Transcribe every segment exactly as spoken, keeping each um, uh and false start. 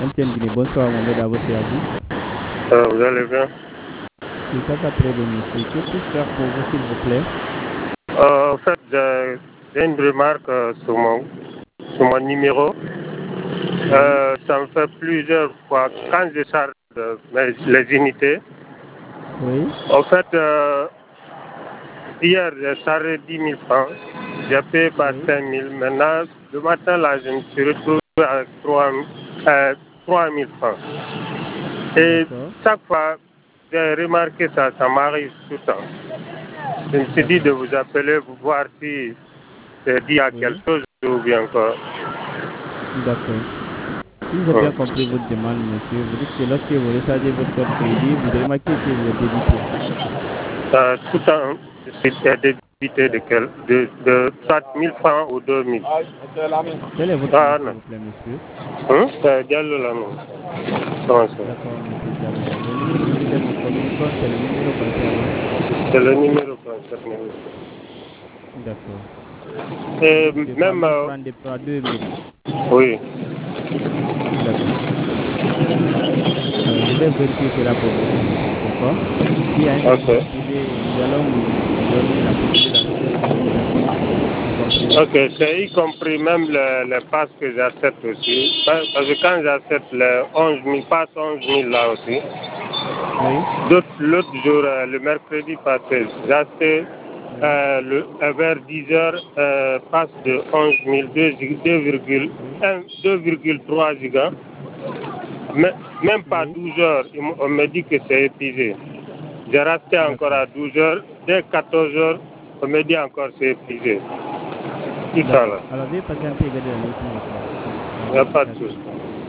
M T N Guinée, bonsoir Mohamed, à votre service. Euh, vous allez bien? Oui, ça va très bien, monsieur. Que puis-je faire pour vous, s'il vous plaît? Euh, en fait, j'ai j'ai une remarque euh, sur, mon, sur mon numéro. Oui, Euh, ça me fait plusieurs fois, quand je charge euh, mes- les unités, oui, en fait, euh, hier, j'ai chargé dix mille francs. J'ai payé par oui, cinq mille. Maintenant, le matin, là, je me suis retrouvé avec trois euh, trois mille francs. Et d'accord, chaque fois, j'ai remarqué ça, ça m'arrive tout le temps. Je me suis dit de d'accord, vous appeler pour voir si c'est dit à quelque oui, chose ou bien quoi. d'accord. Si j'ai bien Hum. compris votre demande, monsieur, vous dites que lorsque vous rechargez votre code crédit, vous remarquez que vous êtes débité. Euh, tout le temps, je suis débité de, quel, de, de soit mille francs ou deux mille. Quel est votre nom, Ah s'il non. vous plaît, monsieur? Hum? C'est Diallo là, non. Comment ça? D'accord, monsieur Diallo. Le numéro sur lequel nous communiquons, c'est le numéro concerné. C'est le numéro concerné. D'accord. Vous Et dites que trois même, mille euh, francs dépend à deux mille. oui. D'accord. Alors, je vais vérifier cela pour vous, s'il vous plaît. D'accord? S'il y a un Ok. souci, activé, nous allons vous donner la possibilité d'assister à une indemnisation. Vous comprenez? Ok, c'est y compris même le, le pass que j'accepte aussi. Parce que quand j'accepte le onze mille, passe onze mille là aussi, Oui, l'autre l'autre jour, euh, le mercredi passé, j'ai acheté oui, euh, le, euh, vers dix heures, euh, passe de onze mille, oui, deux virgule trois gigas. Mais, même pas oui. douze heures, on me dit que c'est épuisé. J'ai racheté encore D'accord. à douze heures, dès quatorze heures, on me dit encore c'est épuisé. Tout ça là, D'accord. Alors, veuillez patienter et garder la ligne, s'il vous plaît. La il n'y a pas de souci. vérification.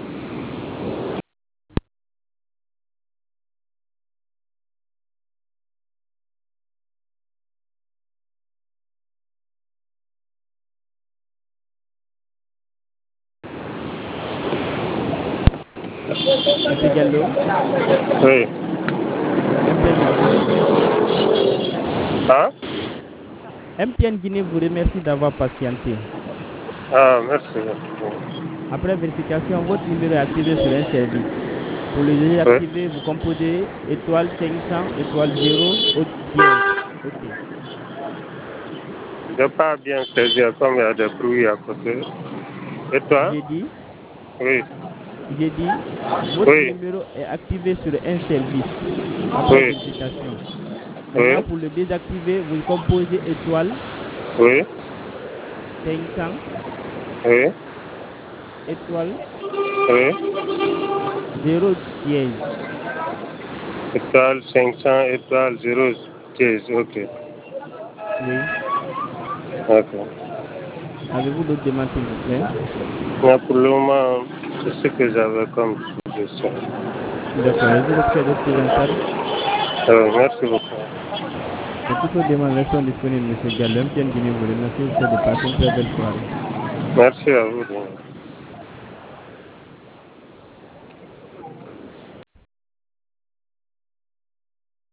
Monsieur Diallo, Oui. M T N Guinée vous remercie. Hein? M T N Guinée vous remercie d'avoir patienté. Ah, merci. Après vérification, votre numéro est activé sur un service. Pour le Oui. désactiver, vous composez étoile cinq cents, étoile zéro, au dièse. OK. Je n'ai pas bien saisi comme il y a des bruits à côté. Et toi? J'ai dit, Oui. j'ai dit, votre Oui. numéro est activé sur un service. Après Oui. vérification. Oui. Maintenant, pour le désactiver, vous composez étoile Oui. cinq cents, Oui. étoile Oui. zéro dièse. Étoile cinq cents, étoile zéro seize. Ok. Oui. Ok. Avez-vous d'autres demandes, s'il vous plaît? Mais pour le moment, c'est ce que j'avais comme suggestion. D'accord. Avez-vous l'option d'autres prises en charge? Euh, merci beaucoup. Pour toutes vos demandes, restons disponibles, monsieur Diallo. M T N Guinée vous remercie. Vous souhaite de passer une très belle soirée. Merci à vous.